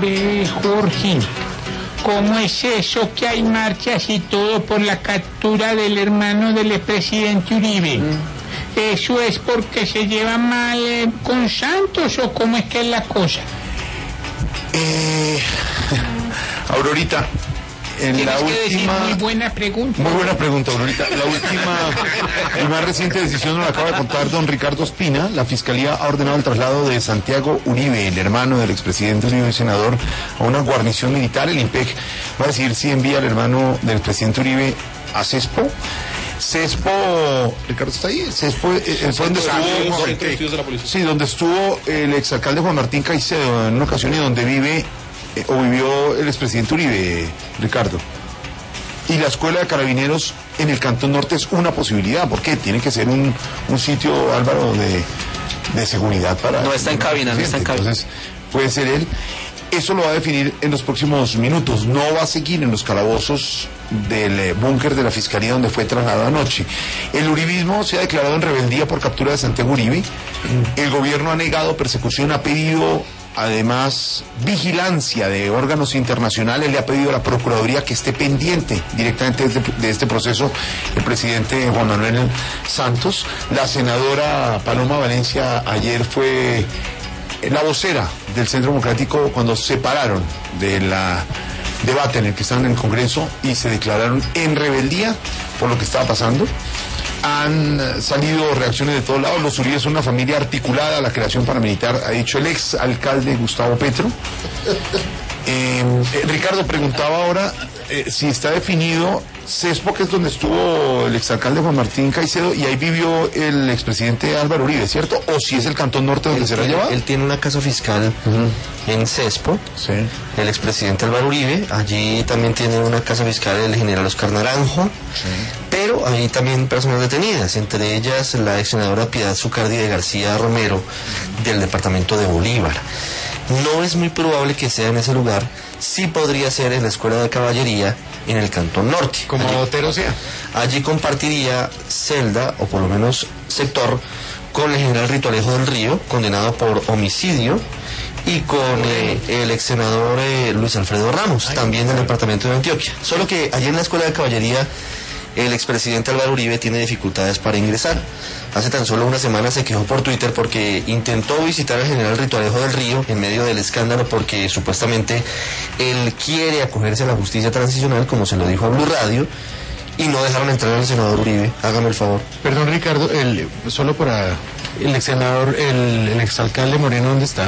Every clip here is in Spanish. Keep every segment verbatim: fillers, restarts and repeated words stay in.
Ve, Jorge, ¿cómo es eso que hay marchas y todo por la captura del hermano del expresidente Uribe? Mm. ¿Eso es porque se lleva mal eh, con Santos o cómo es que es la cosa? Eh, Aurorita, en la última... Muy buena pregunta. Muy buena pregunta, Aurorita. La última y más reciente decisión nos la acaba de contar don Ricardo Ospina. La Fiscalía ha ordenado el traslado de Santiago Uribe, el hermano del expresidente Uribe y senador, a una guarnición militar. El IMPEC va a decidir si envía al hermano del presidente Uribe a CESPO. CESPO, Ricardo está ahí, CESPO eh, fue donde estuvo, sí, donde estuvo el exalcalde Juan Martín Caicedo en una ocasión y donde vive eh, o vivió el expresidente Uribe, Ricardo. Y la escuela de carabineros en el Cantón Norte es una posibilidad, porque tiene que ser un, un sitio, Álvaro, de, de seguridad para... No está en cabina, no está en cabina. Entonces, puede ser él. Eso lo va a definir en los próximos minutos. No va a seguir en los calabozos del eh, búnker de la Fiscalía donde fue trasladado anoche. El uribismo se ha declarado en rebeldía por captura de Santiago Uribe. El gobierno ha negado persecución, ha pedido además vigilancia de órganos internacionales, le ha pedido a la Procuraduría que esté pendiente directamente de este, de este proceso el presidente Juan Manuel Santos. La senadora Paloma Valencia ayer fue la vocera del Centro Democrático cuando se separaron del debate en el que estaban en el Congreso y se declararon en rebeldía por lo que estaba pasando. Han salido reacciones de todos lados. Los Uribe son una familia articulada, la creación paramilitar, ha dicho el ex alcalde Gustavo Petro. Eh, eh, Ricardo preguntaba ahora eh, si está definido CESPO, que es donde estuvo el exalcalde Juan Martín Caicedo, y ahí vivió el expresidente Álvaro Uribe, ¿cierto? O si es el Cantón Norte donde él será tiene, llevado. Él tiene una casa fiscal uh-huh. en CESPO, sí. El expresidente Álvaro Uribe. Allí también tiene una casa fiscal el general Oscar Naranjo, sí. Pero hay también personas detenidas, entre ellas la ex senadora Piedad Zucardi de García Romero, del departamento de Bolívar. No es muy probable que sea en ese lugar, sí podría ser en la Escuela de Caballería en el Cantón Norte. Como allí, Otero sea. Allí compartiría celda, o por lo menos sector, con el general Ritualejo del Río, condenado por homicidio, y con eh, el ex senador eh, Luis Alfredo Ramos, Ay, también del departamento de Antioquia. Solo que allí en la Escuela de Caballería el expresidente Álvaro Uribe tiene dificultades para ingresar. Hace tan solo una semana se quejó por Twitter porque intentó visitar al general Ritualejo del Río en medio del escándalo porque supuestamente él quiere acogerse a la justicia transicional, como se lo dijo a Blue Radio, y no dejaron entrar al senador Uribe. Hágame el favor. Perdón, Ricardo, el, solo para el ex senador, el, el exalcalde Moreno, ¿dónde está?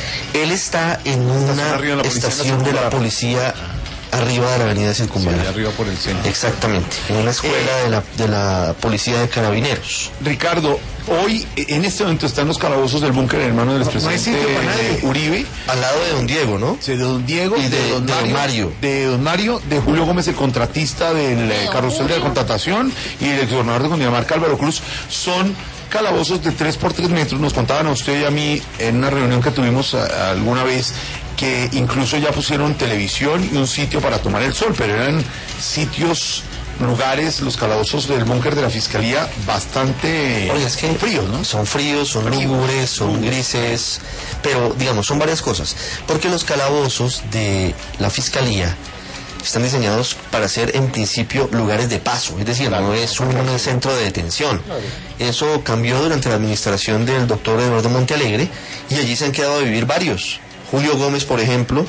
Él está en una la estación de la policía arriba de la avenida Circunvalar. Sí, arriba por el centro. Exactamente, en una escuela eh, de, la, de la policía de carabineros. Ricardo, hoy en este momento están los calabozos del búnker hermano del expresidente no, no Uribe. Al lado de don Diego, ¿no? Sí, de don Diego y de, de, don, de Mario, don Mario. De don Mario, de Julio Gómez, el contratista del eh, carrusel de la contratación, y del gobernador de Cundinamarca, Álvaro Cruz. Son calabozos de tres por tres metros. Nos contaban a usted y a mí en una reunión que tuvimos a, alguna vez que incluso ya pusieron televisión y un sitio para tomar el sol, pero eran sitios, lugares, los calabozos del búnker de la Fiscalía bastante Oye, es que fríos, ¿no? Son fríos, son lúgubres, son grises, pero digamos, son varias cosas, porque los calabozos de la Fiscalía están diseñados para ser en principio lugares de paso, es decir, claro, no es un claro. centro de detención. Claro. Eso cambió durante la administración del doctor Eduardo Montealegre y allí se han quedado a vivir varios. Julio Gómez, por ejemplo,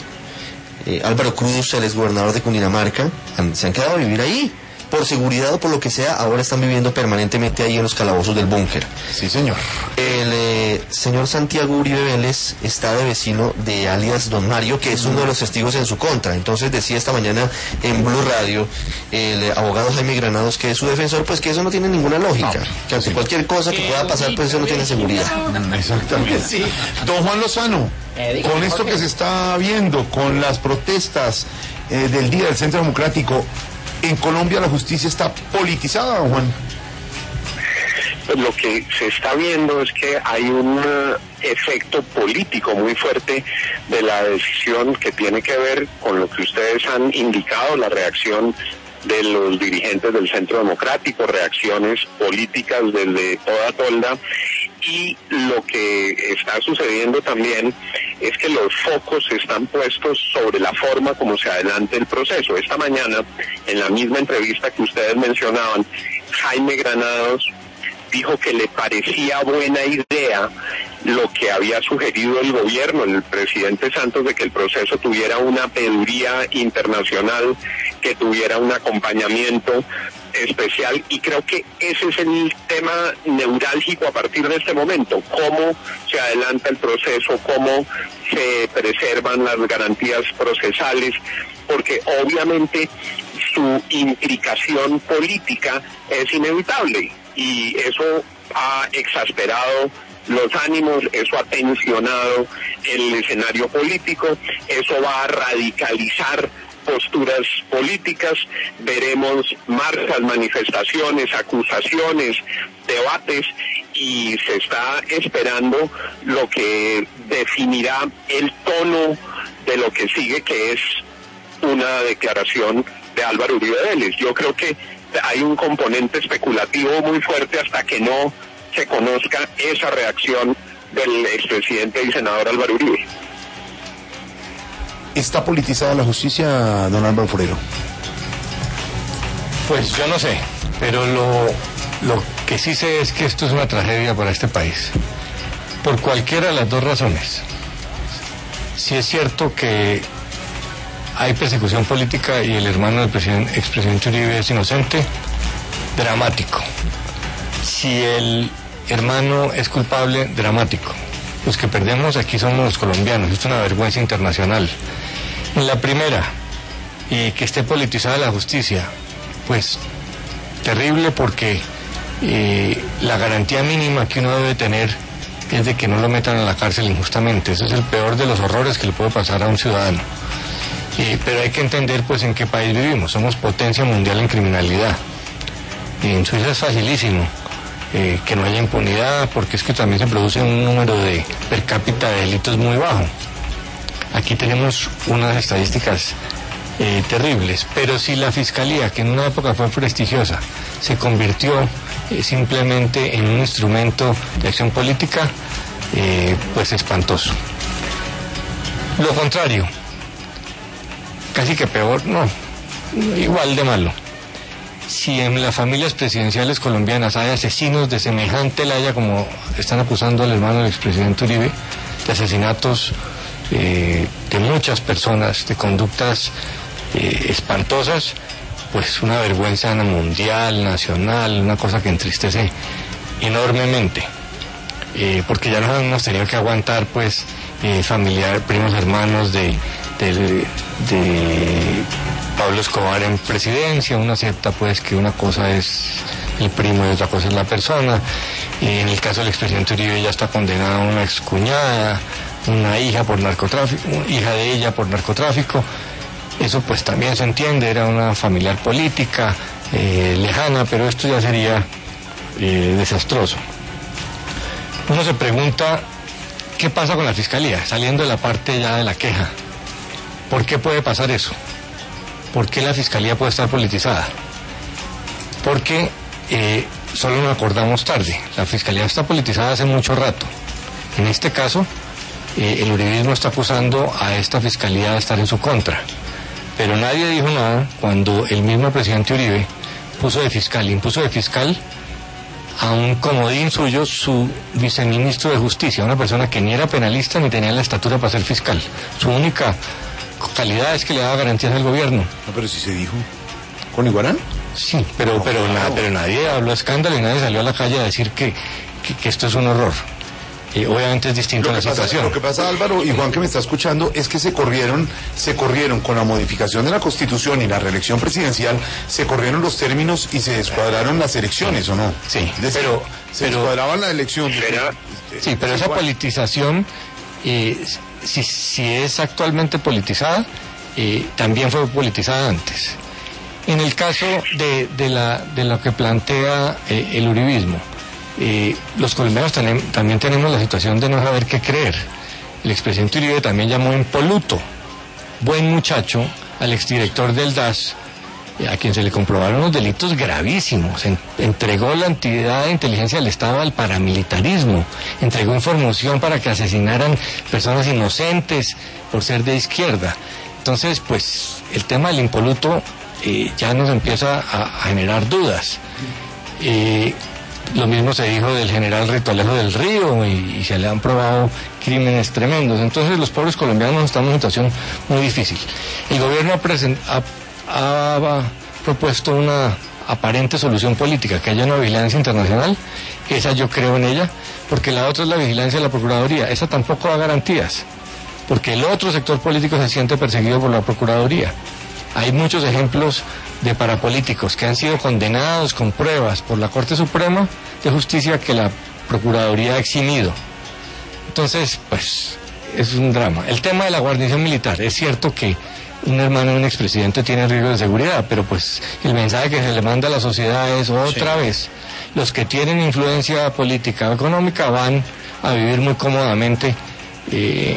eh, Álvaro Cruz, el exgobernador de Cundinamarca, han, se han quedado a vivir ahí. Por seguridad o por lo que sea, ahora están viviendo permanentemente ahí en los calabozos del búnker. Sí, señor. El eh, señor Santiago Uribe Vélez está de vecino de alias Don Mario, que es uno de los testigos en su contra. Entonces decía esta mañana en Blue Radio el eh, abogado Jaime Granados, que es su defensor, pues que eso no tiene ninguna lógica. No, que ante sí. cualquier cosa que pueda pasar, pues eso no tiene seguridad. Exactamente. Sí. Don Juan Lozano, con esto que se está viendo, con las protestas eh, del Día del Centro Democrático, ¿en Colombia la justicia está politizada, Juan? Lo que se está viendo es que hay un uh, efecto político muy fuerte de la decisión que tiene que ver con lo que ustedes han indicado, la reacción de los dirigentes del Centro Democrático, reacciones políticas desde toda tolda, Y lo que está sucediendo también es que los focos están puestos sobre la forma como se adelante el proceso. Esta mañana, en la misma entrevista que ustedes mencionaban, Jaime Granados dijo que le parecía buena idea lo que había sugerido el gobierno, el presidente Santos, de que el proceso tuviera una peduría internacional, que tuviera un acompañamiento especial, y creo que ese es el tema neurálgico a partir de este momento: cómo se adelanta el proceso, cómo se preservan las garantías procesales, porque obviamente su implicación política es inevitable, y eso ha exasperado los ánimos, eso ha tensionado el escenario político, eso va a radicalizar posturas políticas. Veremos marchas, manifestaciones, acusaciones, debates, y se está esperando lo que definirá el tono de lo que sigue, que es una declaración de Álvaro Uribe Vélez. Yo creo que hay un componente especulativo muy fuerte hasta que no se conozca esa reacción del expresidente y senador Álvaro Uribe. ¿Está politizada la justicia, don Álvaro Forero? Pues yo no sé, pero lo, lo que sí sé es que esto es una tragedia para este país, por cualquiera de las dos razones. Sí es cierto que hay persecución política y el hermano del presidente, expresidente Uribe es inocente, dramático. Si el hermano es culpable, dramático. Los que perdemos aquí somos los colombianos, es una vergüenza internacional. En la primera, y que esté politizada la justicia, pues terrible, porque eh, la garantía mínima que uno debe tener es de que no lo metan a la cárcel injustamente. Ese es el peor de los horrores que le puede pasar a un ciudadano. Eh, pero hay que entender pues en qué país vivimos. Somos potencia mundial en criminalidad. Y en Suiza es facilísimo eh, que no haya impunidad, porque es que también se produce un número de per cápita de delitos muy bajo. Aquí tenemos unas estadísticas eh, terribles, pero si la Fiscalía, que en una época fue prestigiosa, se convirtió eh, simplemente en un instrumento de acción política, eh, pues espantoso. Lo contrario, casi que peor, no, igual de malo. Si en las familias presidenciales colombianas hay asesinos de semejante laya como están acusando al hermano del expresidente Uribe, de asesinatos eh, de muchas personas, de conductas eh, espantosas, pues una vergüenza mundial, nacional, una cosa que entristece enormemente, eh, porque ya nos hemos tenido que aguantar pues eh, familiar, primos hermanos de, de, de Pablo Escobar en presidencia. Uno acepta pues que una cosa es el primo y otra cosa es la persona. Eh, en el caso del expresidente Uribe ya está condenada una excuñada, una hija por narcotráfico, hija de ella por narcotráfico. Eso pues también se entiende, era una familiar política eh, lejana, pero esto ya sería eh, desastroso. Uno se pregunta, ¿qué pasa con la Fiscalía? Saliendo de la parte ya de la queja, ¿por qué puede pasar eso? ¿Por qué la Fiscalía puede estar politizada? Porque eh, solo nos acordamos tarde, la Fiscalía está politizada hace mucho rato. En este caso, eh, el uribismo está acusando a esta Fiscalía de estar en su contra. Pero nadie dijo nada cuando el mismo presidente Uribe puso de fiscal, impuso de fiscal a un comodín suyo, su viceministro de Justicia, una persona que ni era penalista ni tenía la estatura para ser fiscal. Su única calidad es que le daba garantías al gobierno. No, pero si se dijo con Iguarán. Sí, pero, no, pero, no. Na, pero nadie habló escándalo y nadie salió a la calle a decir que, que, que esto es un horror. Y obviamente es distinto la pasa, situación. Lo que pasa, Álvaro, y Juan que me está escuchando, es que se corrieron, se corrieron con la modificación de la Constitución y la reelección presidencial, se corrieron los términos y se descuadraron las elecciones, ¿o no? Sí, decir, pero... Se pero, descuadraban la elección. Sí, pero esa politización, eh, si, si es actualmente politizada, eh, también fue politizada antes. En el caso de, de, la, de lo que plantea eh, el uribismo, Eh, los colombianos tenem, también tenemos la situación de no saber qué creer. El expresidente Uribe también llamó impoluto, buen muchacho, al exdirector del D A S, a quien se le comprobaron unos delitos gravísimos, en, entregó la entidad de inteligencia del Estado al paramilitarismo, entregó información para que asesinaran personas inocentes por ser de izquierda. Entonces, pues, el tema del impoluto eh, ya nos empieza a, a generar dudas. Eh, lo mismo se dijo del general Ritoalejo del Río y, y se le han probado crímenes tremendos. Entonces, los pobres colombianos estamos en una situación muy difícil. El gobierno ha presentado... Ha, ha propuesto una aparente solución política, que haya una vigilancia internacional. Esa yo creo en ella, porque la otra es la vigilancia de la Procuraduría. Esa tampoco da garantías, porque el otro sector político se siente perseguido por la Procuraduría. Hay muchos ejemplos de parapolíticos que han sido condenados con pruebas por la Corte Suprema de Justicia que la Procuraduría ha eximido. Entonces, pues, es un drama. El tema de la guarnición militar, es cierto que un hermano de un expresidente tiene riesgo de seguridad, pero pues el mensaje que se le manda a la sociedad es otra sí. vez, los que tienen influencia política o económica van a vivir muy cómodamente eh,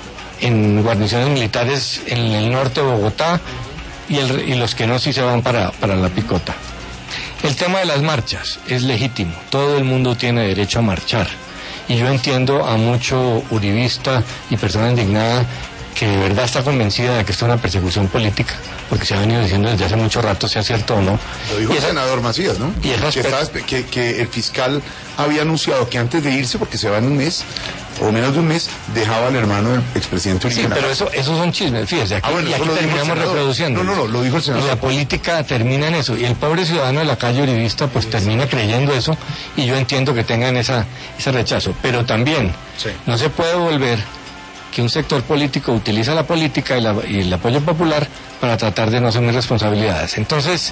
en guarniciones militares en el norte de Bogotá y, el, y los que no sí se van para, para la picota. El tema de las marchas es legítimo, todo el mundo tiene derecho a marchar y yo entiendo a mucho uribista y persona indignada que de verdad está convencida de que esto es una persecución política, porque se ha venido diciendo desde hace mucho rato, sea cierto o no. Lo dijo y el esa, senador Macías, ¿no? Y que, estaba, que, que el fiscal había anunciado que antes de irse, porque se va en un mes, o menos de un mes, dejaba al hermano del expresidente Uribe. Sí, pero eso, esos son chismes, fíjese, aquí, ah, bueno, y aquí terminamos reproduciendo. No, no, no, lo dijo el senador. Y la política termina en eso, y el pobre ciudadano de la calle uribista pues termina creyendo eso, y yo entiendo que tengan esa, ese rechazo, pero también sí. no se puede volver que un sector político utiliza la política y, la, y el apoyo popular para tratar de no asumir responsabilidades. Entonces,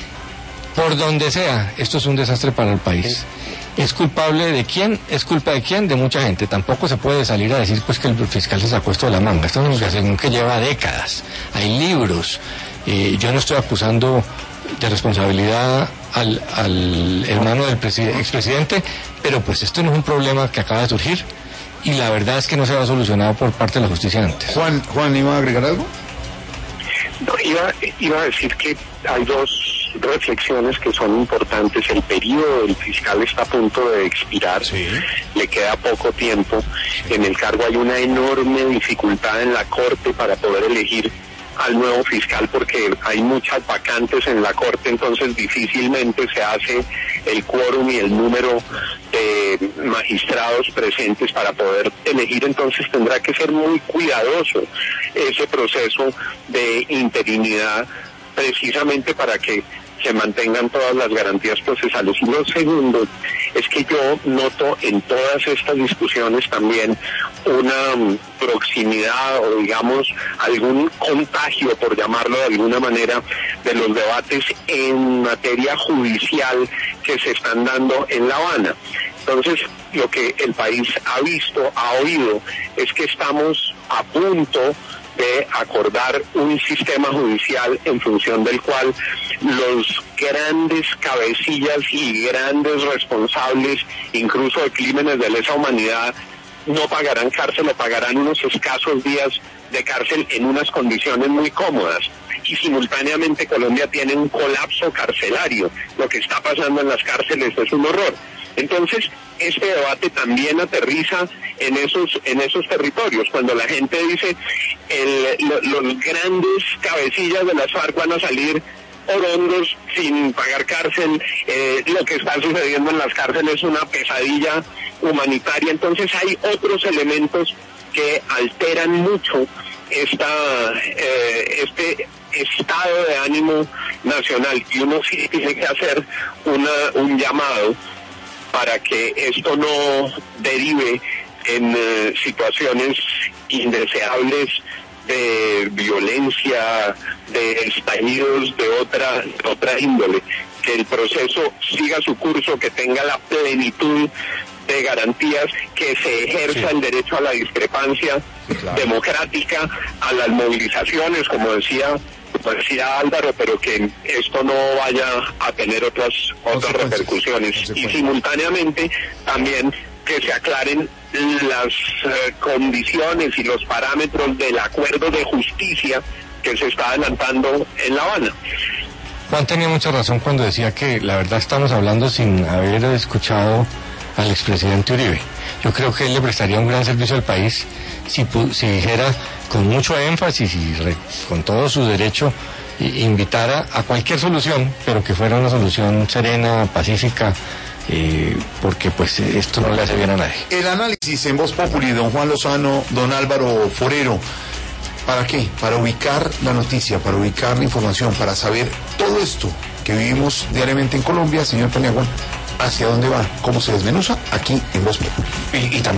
por donde sea, esto es un desastre para el país. ¿Es culpable de quién? ¿Es culpa de quién? De mucha gente. Tampoco se puede salir a decir pues que el fiscal se sacó esto de la manga. Esto es una investigación que lleva décadas. Hay libros. Eh, yo no estoy acusando de responsabilidad al, al hermano del expresidente, pero pues esto no es un problema que acaba de surgir. Y la verdad es que no se ha solucionado por parte de la justicia antes. Juan, Juan, ¿iba a agregar algo? No, iba, iba a decir que hay dos reflexiones que son importantes. El periodo del fiscal está a punto de expirar, sí. le queda poco tiempo. En el cargo hay una enorme dificultad en la Corte para poder elegir al nuevo fiscal porque hay muchas vacantes en la Corte, entonces difícilmente se hace el quórum y el número de magistrados presentes para poder elegir, entonces tendrá que ser muy cuidadoso ese proceso de interinidad precisamente para que se mantengan todas las garantías procesales. Y lo segundo es que yo noto en todas estas discusiones también una proximidad o digamos algún contagio, por llamarlo de alguna manera, de los debates en materia judicial que se están dando en La Habana. Entonces, lo que el país ha visto, ha oído, es que estamos a punto de acordar un sistema judicial en función del cual los grandes cabecillas y grandes responsables, incluso de crímenes de lesa humanidad, no pagarán cárcel o pagarán unos escasos días de cárcel en unas condiciones muy cómodas. Y simultáneamente Colombia tiene un colapso carcelario. Lo que está pasando en las cárceles es un horror. Entonces, este debate también aterriza en esos en esos territorios. Cuando la gente dice, el, lo, los grandes cabecillas de las FARC van a salir orondos sin pagar cárcel, eh, lo que está sucediendo en las cárceles es una pesadilla humanitaria. Entonces hay otros elementos que alteran mucho esta eh, este estado de ánimo nacional, y uno sí tiene que hacer una, un llamado para que esto no derive en eh, situaciones indeseables de violencia, de estallidos de otra, de otra índole, que el proceso siga su curso, que tenga la plenitud de garantías, que se ejerza sí. el derecho a la discrepancia sí, claro. democrática, a las movilizaciones, como decía como decía Álvaro, pero que esto no vaya a tener otras otras repercusiones. Y simultáneamente también que se aclaren las uh, condiciones y los parámetros del acuerdo de justicia que se está adelantando en La Habana. Juan tenía mucha razón cuando decía que la verdad estamos hablando sin haber escuchado al expresidente Uribe. Yo creo que él le prestaría un gran servicio al país si, si dijera con mucho énfasis y re, con todo su derecho, y, invitara a cualquier solución, pero que fuera una solución serena, pacífica, eh, porque pues esto no le hace bien a nadie. El análisis en Voz Populi, don Juan Lozano, don Álvaro Forero. ¿Para qué? Para ubicar la noticia, para ubicar la información, para saber todo esto que vivimos diariamente en Colombia, señor Paniagua, hacia dónde va, cómo se desmenuza, aquí en Voz Populi. Y, y también